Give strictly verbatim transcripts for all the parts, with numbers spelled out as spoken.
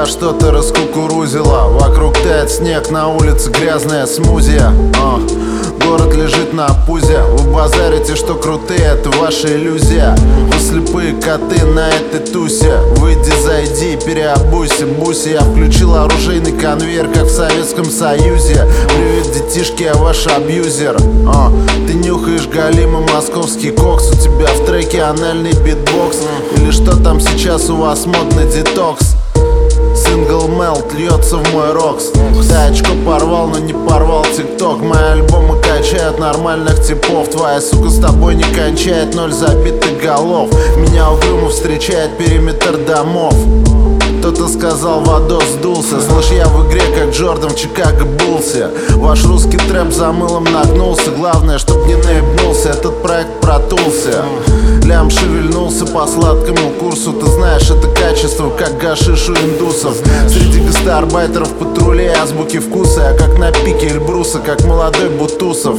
тебя что-то раскукурузило. Вокруг тает снег, на улице грязная смузи. а. Город лежит на пузе. Вы базарите, что крутые, это ваша иллюзия. Вы слепые коты на этой тусе. Выйди, зайди, переобуйся, буси. Я включил оружейный конвейер, как в Советском Союзе. Привет, детишки, я ваш абьюзер. а. Ты нюхаешь галимый московский кокс. У тебя в треке анальный битбокс. Или что там сейчас у вас модный детокс? Сингл мелт льется в мой рокс. Ты очко порвал, но не порвал тикток. Мои альбомы качают нормальных типов. Твоя сука с тобой не кончает, ноль забитых голов. Меня угрюмо встречает периметр домов. Кто-то сказал, водос сдулся. Слышь, я в игре, как Джордан в Чикаго Буллсе. Ваш русский трэп за мылом нагнулся. Главное, чтоб не наебнулся, этот проект протулся. Лям шевельнулся по сладкому курсу. Ты знаешь, это качество, как гашиш у индусов. Среди гастарбайтеров патрулей азбуки вкуса. Я как на пике Эльбруса, как молодой Бутусов.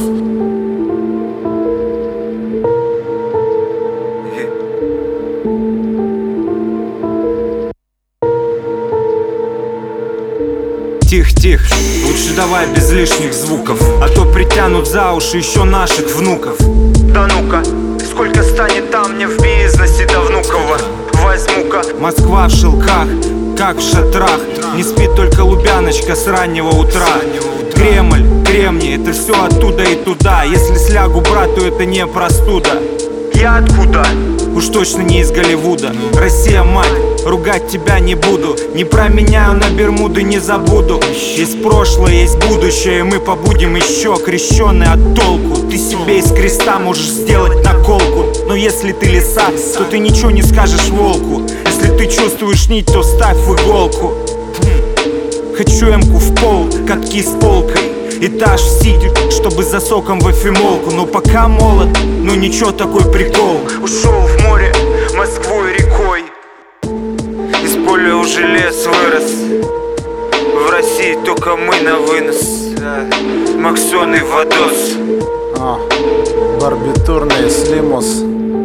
Тихо-тихо, лучше давай без лишних звуков, а то притянут за уши еще наших внуков. Да ну-ка, сколько станет там мне в бизнесе до Внукова? Возьму-ка. Москва в шелках, как в шатрах. Не спит только Лубяночка с раннего утра. Кремль, Кремний, это все оттуда и туда. Если слягу брат, то это не простуда. Я откуда? Уж точно не из Голливуда. Россия, мать, ругать тебя не буду. Не променяю на Бермуды, не забуду. Есть прошлое, есть будущее, мы побудем еще крещеные от толку. Ты себе из креста можешь сделать наколку. Но если ты лиса, то ты ничего не скажешь волку. Если ты чувствуешь нить, то ставь в иголку. Хочу эмку в пол, катки с полкой. Этаж в сити, чтобы за соком в эфемолку. Но пока молод, ну ничего, такой прикол. Ушел в море, Москву и рекой. Из поля уже лес вырос. В России только мы на вынос. Максон и Водос. а. Барбитурный слимус.